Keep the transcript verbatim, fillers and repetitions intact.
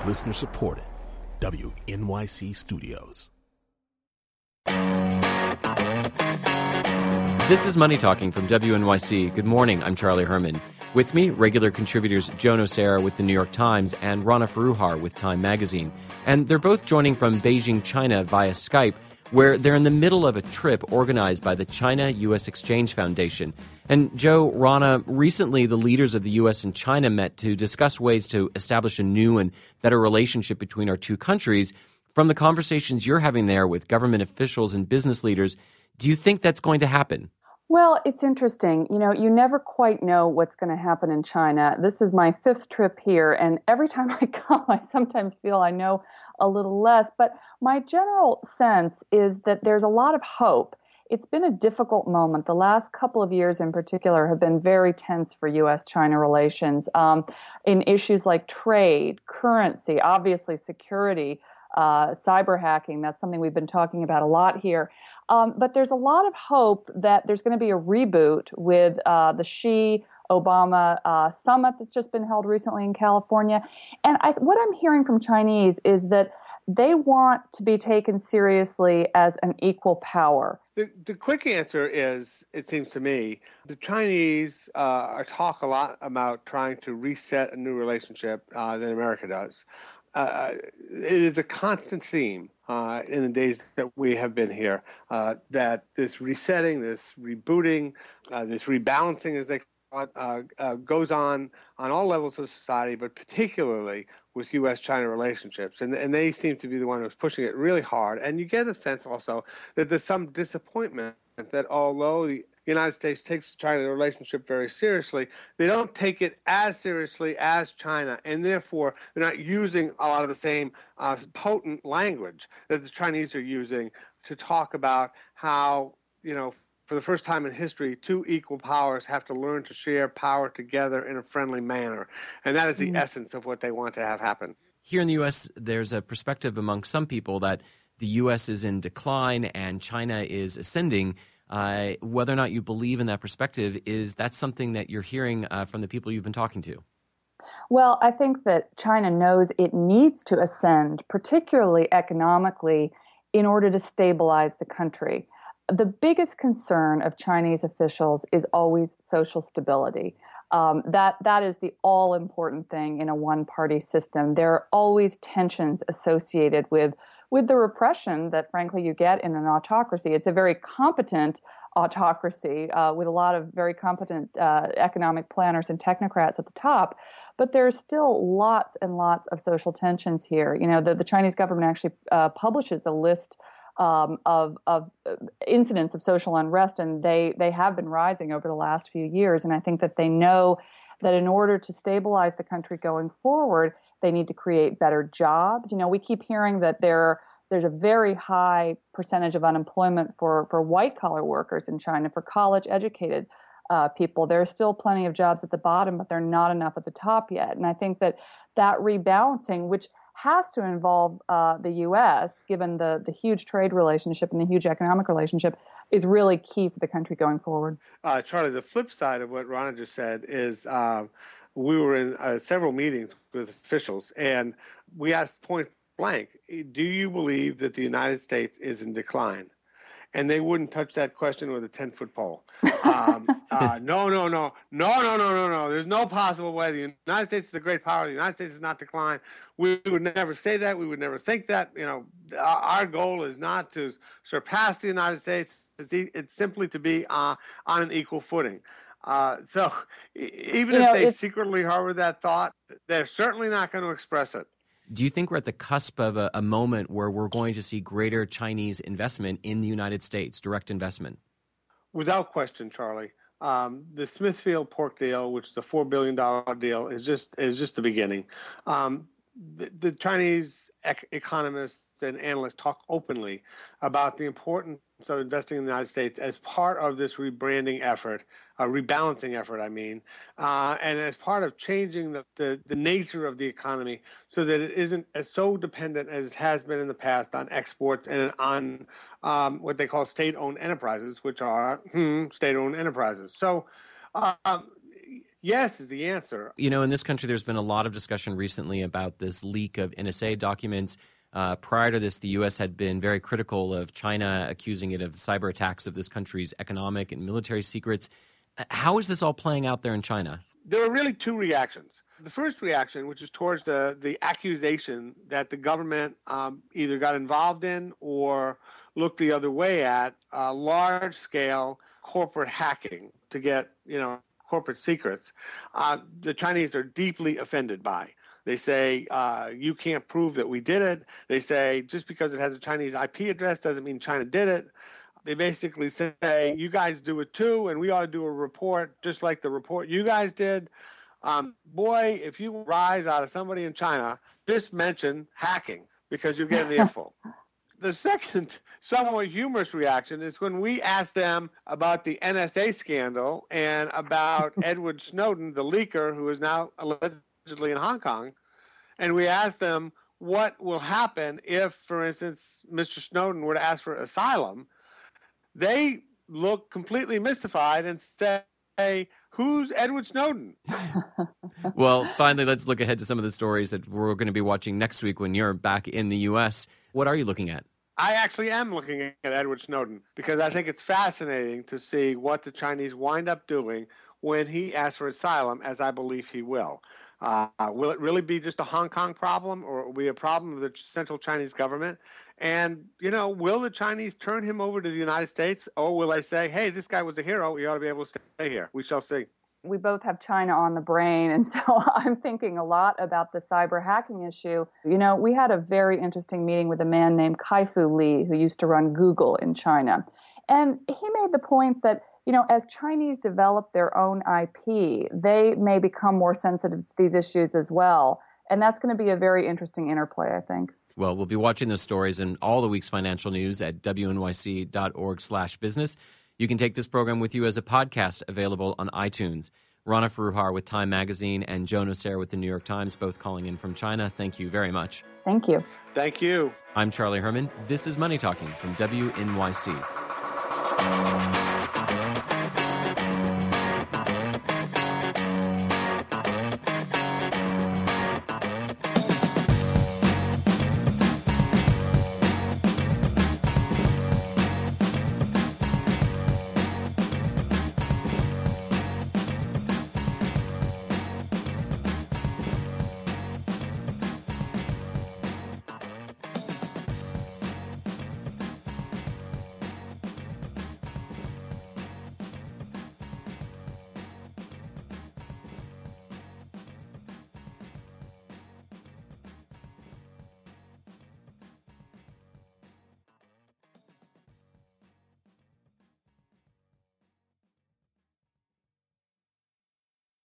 Listener supported. W N Y C Studios. This is Money Talking from W N Y C. Good morning. I'm Charlie Herman. With me, regular contributors Joan O'Sara with the New York Times and Rana Foroohar with Time Magazine. And they're both joining from Beijing, China via Skype, where they're in the middle of a trip organized by the China U S Exchange Foundation. And Joe, Rana, recently the leaders of the U S and China met to discuss ways to establish a new and better relationship between our two countries. From the conversations you're having there with government officials and business leaders, do you think that's going to happen? Well, it's interesting. You know, you never quite know what's going to happen in China. This is my fifth trip here, and every time I come, I sometimes feel I know a little less. But my general sense is that there's a lot of hope. It's been a difficult moment. The last couple of years in particular have been very tense for U S China relations um, in issues like trade, currency, obviously security, uh, cyber hacking. That's something we've been talking about a lot here. Um, but there's a lot of hope that there's going to be a reboot with uh, the Xi-Obama uh, summit that's just been held recently in California. And I, what I'm hearing from Chinese is that they want to be taken seriously as an equal power. The, the quick answer is, it seems to me, the Chinese uh, talk a lot about trying to reset a new relationship uh, than America does. Uh, it is a constant theme uh, in the days that we have been here, uh, that this resetting, this rebooting, uh, this rebalancing, as they call it, uh, uh, goes on on all levels of society, but particularly with U S China relationships. And, and they seem to be the one who's pushing it really hard. And you get a sense also that there's some disappointment that although the United States takes the China relationship very seriously, they don't take it as seriously as China, and therefore they're not using a lot of the same uh, potent language that the Chinese are using to talk about how, you know, for the first time in history, two equal powers have to learn to share power together in a friendly manner. And that is the mm-hmm. essence of what they want to have happen. Here in the U S, there's a perspective among some people that the U S is in decline and China is ascending. Uh, whether or not you believe in that perspective, is that something that you're hearing uh, from the people you've been talking to? Well, I think that China knows it needs to ascend, particularly economically, in order to stabilize the country. The biggest concern of Chinese officials is always social stability. Um, that that is the all-important thing in a one-party system. There are always tensions associated with with the repression that, frankly, you get in an autocracy. It's a very competent autocracy uh, with a lot of very competent uh, economic planners and technocrats at the top. But there's still lots and lots of social tensions here. You know, the, the Chinese government actually uh, publishes a list um, of, of incidents of social unrest, and they, they have been rising over the last few years. And I think that they know that in order to stabilize the country going forward, they need to create better jobs. You know, we keep hearing that there there's a very high percentage of unemployment for, for white-collar workers in China, for college-educated uh, people. There are still plenty of jobs at the bottom, but they're not enough at the top yet. And I think that that rebalancing, which has to involve uh, the U S, given the, the huge trade relationship and the huge economic relationship, is really key for the country going forward. Uh, Charlie, the flip side of what Rana just said is uh, we were in uh, several meetings with officials, and we asked point blank, do you believe that the United States is in decline? And they wouldn't touch that question with a ten-foot pole. Um, uh, no, no, no, no, no, no, no, no. There's no possible way. The United States is a great power. The United States is not decline. We would never say that. We would never think that. You know, our, our goal is not to surpass the United States. It's, it's simply to be uh, on an equal footing. Uh, so even you if know, they secretly harbor that thought, they're certainly not going to express it. Do you think we're at the cusp of a, a moment where we're going to see greater Chinese investment in the United States, direct investment? Without question, Charlie. Um, the Smithfield pork deal, which is a four billion dollars deal, is just is just the beginning. Um, the, the Chinese ec- economists and analysts talk openly about the importance of investing in the United States as part of this rebranding effort, a rebalancing effort, I mean, uh, and as part of changing the, the, the nature of the economy so that it isn't as so dependent as it has been in the past on exports and on um, what they call state-owned enterprises, which are hmm, state-owned enterprises. So um, yes is the answer. You know, in this country, there's been a lot of discussion recently about this leak of N S A documents. Uh, prior to this, the U S had been very critical of China, accusing it of cyber attacks of this country's economic and military secrets. How is this all playing out there in China? There are really two reactions. The first reaction, which is towards the, the accusation that the government um, either got involved in or looked the other way at uh, large-scale corporate hacking to get, you know, corporate secrets, uh, the Chinese are deeply offended by. They say, uh, you can't prove that we did it. They say, just because it has a Chinese I P address doesn't mean China did it. They basically say, you guys do it too, and we ought to do a report just like the report you guys did. Um, boy, if you rise out of somebody in China, just mention hacking because you'll get an earful. The second somewhat humorous reaction is when we ask them about the N S A scandal and about Edward Snowden, the leaker, who is now allegedly in Hong Kong, and we ask them what will happen if, for instance, Mister Snowden were to ask for asylum. They look completely mystified and say, who's Edward Snowden? Well, finally, let's look ahead to some of the stories that we're going to be watching next week when you're back in the U S. What are you looking at? I actually am looking at Edward Snowden because I think it's fascinating to see what the Chinese wind up doing when he asks for asylum, as I believe he will. Uh, will it really be just a Hong Kong problem, or will it be a problem of the central Chinese government? And, you know, will the Chinese turn him over to the United States, or will they say, hey, this guy was a hero, he ought to be able to stay here? We shall see. We both have China on the brain, and so I'm thinking a lot about the cyber hacking issue. You know, we had a very interesting meeting with a man named Kai-Fu Lee, who used to run Google in China. And he made the point that, you know, as Chinese develop their own I P, they may become more sensitive to these issues as well. And that's going to be a very interesting interplay, I think. Well, we'll be watching those stories and all the week's financial news at W N Y C dot org slash business. You can take this program with you as a podcast available on iTunes. Rana Foroohar with Time Magazine and Joe Nocera with the New York Times, both calling in from China. Thank you very much. Thank you. Thank you. I'm Charlie Herman. This is Money Talking from W N Y C.